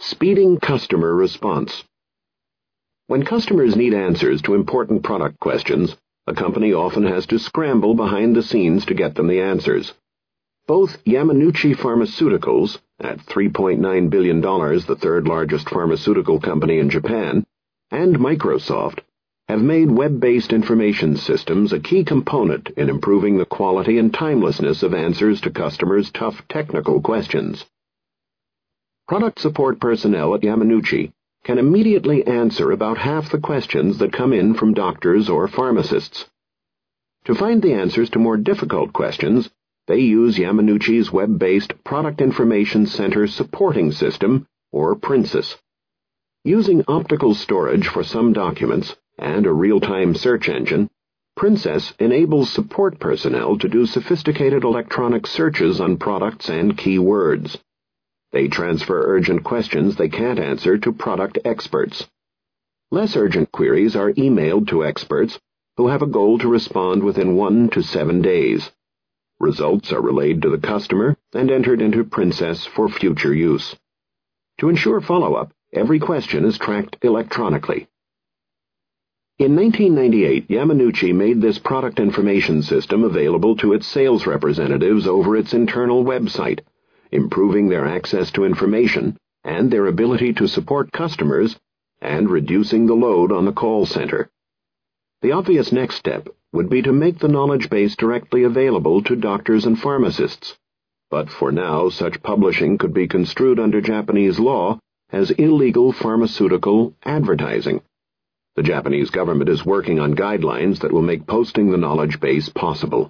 Speeding customer response. When customers need answers to important product questions, a company often has to scramble behind the scenes to get them the answers. Both Yamanouchi Pharmaceuticals, at $3.9 billion, the third largest pharmaceutical company in Japan, and Microsoft, have made web-based information systems a key component in improving the quality and timelessness of answers to customers' tough technical questions. Product support personnel at Yamanouchi can immediately answer about half the questions that come in from doctors or pharmacists. To find the answers to more difficult questions, they use Yamanouchi's web-based Product Information Center Supporting System, or PRINCES. Using optical storage for some documents and a real-time search engine, PRINCES enables support personnel to do sophisticated electronic searches on products and keywords. They transfer urgent questions they can't answer to product experts. Less urgent queries are emailed to experts who have a goal to respond within 1 to 7 days. Results are relayed to the customer and entered into PRINCES for future use. To ensure follow-up, every question is tracked electronically. In 1998, Yamanouchi made this product information system available to its sales representatives over its internal website, improving their access to information and their ability to support customers and reducing the load on the call center. The obvious next step would be to make the knowledge base directly available to doctors and pharmacists, but for now such publishing could be construed under Japanese law as illegal pharmaceutical advertising. The Japanese government is working on guidelines that will make posting the knowledge base possible.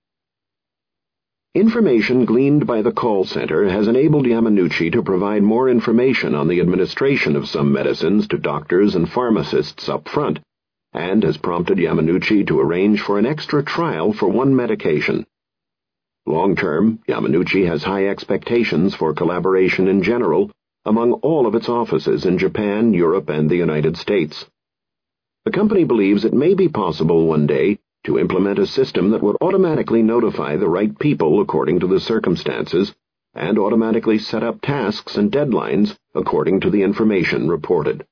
Information gleaned by the call center has enabled Yamanouchi to provide more information on the administration of some medicines to doctors and pharmacists up front, and has prompted Yamanouchi to arrange for an extra trial for one medication. Long-term, Yamanouchi has high expectations for collaboration in general among all of its offices in Japan, Europe, and the United States. The company believes it may be possible one day to implement a system that would automatically notify the right people according to the circumstances and automatically set up tasks and deadlines according to the information reported.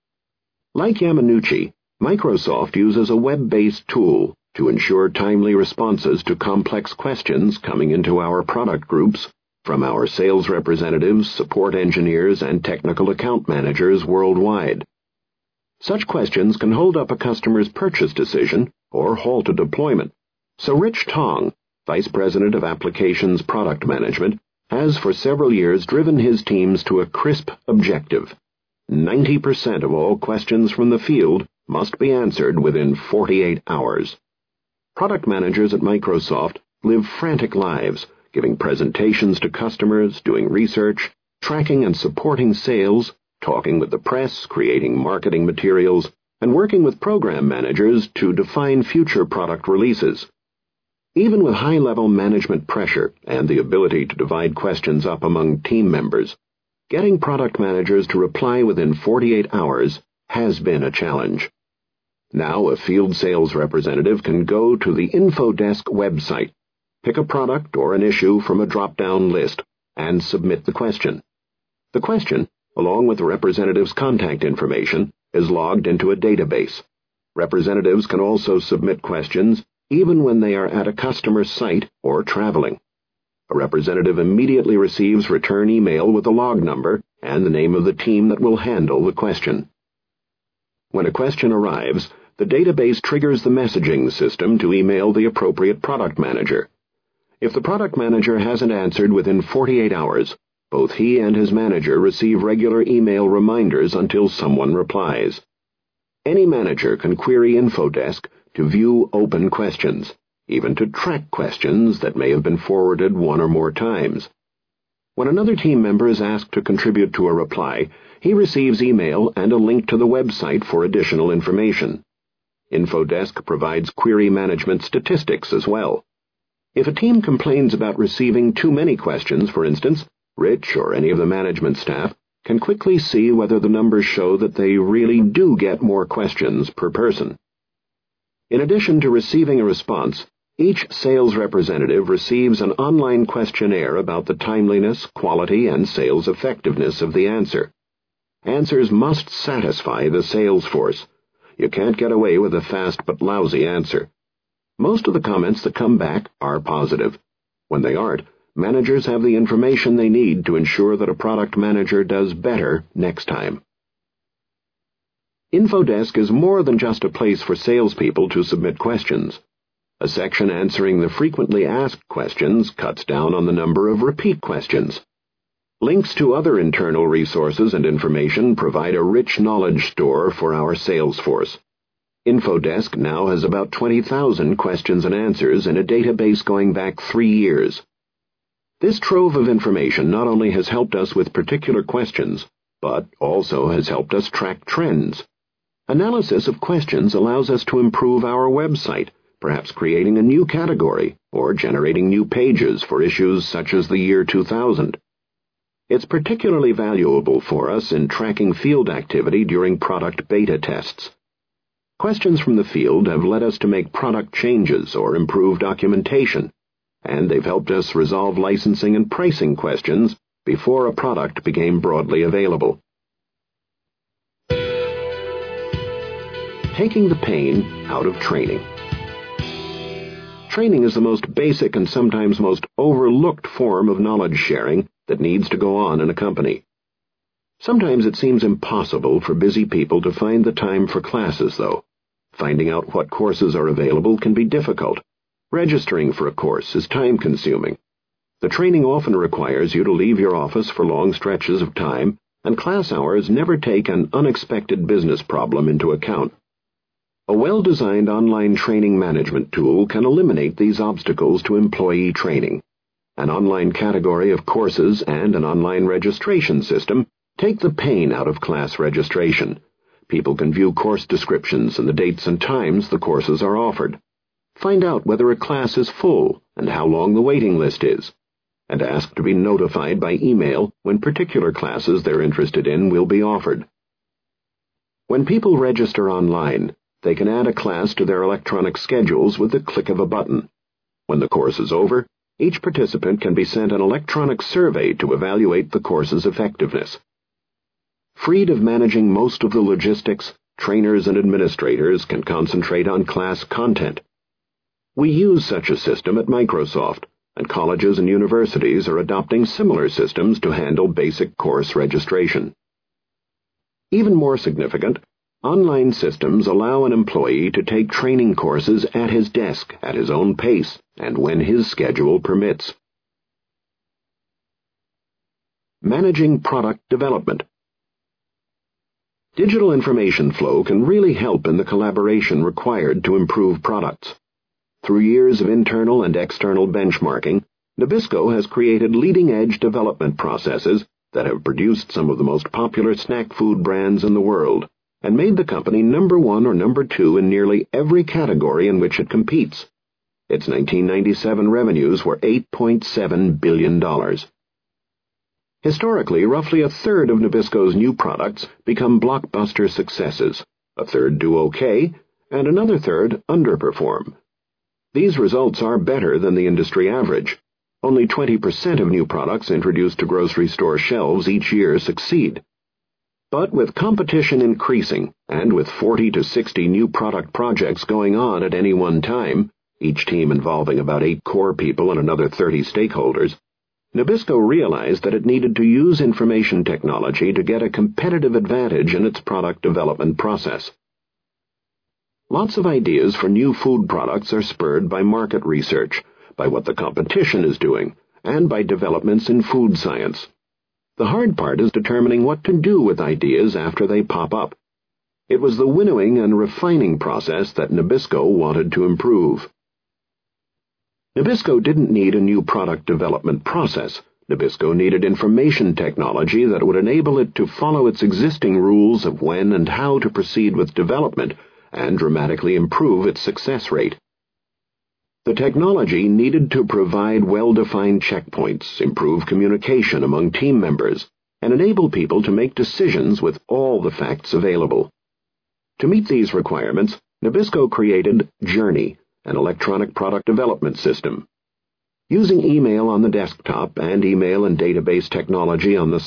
Like Yamanouchi, Microsoft uses a web-based tool to ensure timely responses to complex questions coming into our product groups from our sales representatives, support engineers, and technical account managers worldwide. Such questions can hold up a customer's purchase decision or halt a deployment, so Rich Tong, Vice President of Applications Product Management, has for several years driven his teams to a crisp objective. 90% of all questions from the field must be answered within 48 hours. Product managers at Microsoft live frantic lives, giving presentations to customers, doing research, tracking and supporting sales, talking with the press, creating marketing materials, and working with program managers to define future product releases. Even with high-level management pressure and the ability to divide questions up among team members, getting product managers to reply within 48 hours has been a challenge. Now a field sales representative can go to the InfoDesk website, pick a product or an issue from a drop-down list, and submit the question. The question, along with the representative's contact information, is logged into a database. Representatives can also submit questions even when they are at a customer site or traveling. A representative immediately receives return email with a log number and the name of the team that will handle the question. When a question arrives, the database triggers the messaging system to email the appropriate product manager. If the product manager hasn't answered within 48 hours, both he and his manager receive regular email reminders until someone replies. Any manager can query InfoDesk to view open questions, even to track questions that may have been forwarded one or more times. When another team member is asked to contribute to a reply, he receives email and a link to the website for additional information. InfoDesk provides query management statistics as well. If a team complains about receiving too many questions, for instance, Rich or any of the management staff can quickly see whether the numbers show that they really do get more questions per person. In addition to receiving a response, each sales representative receives an online questionnaire about the timeliness, quality, and sales effectiveness of the answer. Answers must satisfy the sales force. You can't get away with a fast but lousy answer. Most of the comments that come back are positive. When they aren't, managers have the information they need to ensure that a product manager does better next time. InfoDesk is more than just a place for salespeople to submit questions. A section answering the frequently asked questions cuts down on the number of repeat questions. Links to other internal resources and information provide a rich knowledge store for our sales force. InfoDesk now has about 20,000 questions and answers in a database going back 3 years. This trove of information not only has helped us with particular questions, but also has helped us track trends. Analysis of questions allows us to improve our website, perhaps creating a new category or generating new pages for issues such as the year 2000. It's particularly valuable for us in tracking field activity during product beta tests. Questions from the field have led us to make product changes or improve documentation, and they've helped us resolve licensing and pricing questions before a product became broadly available. Taking the pain out of training. Training is the most basic and sometimes most overlooked form of knowledge sharing that needs to go on in a company. Sometimes it seems impossible for busy people to find the time for classes, though. Finding out what courses are available can be difficult. Registering for a course is time-consuming. The training often requires you to leave your office for long stretches of time, and class hours never take an unexpected business problem into account. A well-designed online training management tool can eliminate these obstacles to employee training. An online category of courses and an online registration system take the pain out of class registration. People can view course descriptions and the dates and times the courses are offered. Find out whether a class is full and how long the waiting list is, and ask to be notified by email when particular classes they're interested in will be offered. When people register online, they can add a class to their electronic schedules with the click of a button. When the course is over, each participant can be sent an electronic survey to evaluate the course's effectiveness. Freed of managing most of the logistics, trainers and administrators can concentrate on class content. We use such a system at Microsoft, and colleges and universities are adopting similar systems to handle basic course registration. Even more significant, online systems allow an employee to take training courses at his desk at his own pace and when his schedule permits. Managing product development. Digital information flow can really help in the collaboration required to improve products. Through years of internal and external benchmarking, Nabisco has created leading-edge development processes that have produced some of the most popular snack food brands in the world, and made the company number 1 or number 2 in nearly every category in which it competes. Its 1997 revenues were $8.7 billion. Historically, roughly a third of Nabisco's new products become blockbuster successes, a third do okay, and another third underperform. These results are better than the industry average. Only 20% of new products introduced to grocery store shelves each year succeed. But with competition increasing, and with 40 to 60 new product projects going on at any one time, each team involving about 8 core people and another 30 stakeholders, Nabisco realized that it needed to use information technology to get a competitive advantage in its product development process. Lots of ideas for new food products are spurred by market research, by what the competition is doing, and by developments in food science. The hard part is determining what to do with ideas after they pop up. It was the winnowing and refining process that Nabisco wanted to improve. Nabisco didn't need a new product development process. Nabisco needed information technology that would enable it to follow its existing rules of when and how to proceed with development and dramatically improve its success rate. The technology needed to provide well-defined checkpoints, improve communication among team members, and enable people to make decisions with all the facts available. To meet these requirements, Nabisco created Journey, an electronic product development system. Using email on the desktop and email and database technology on the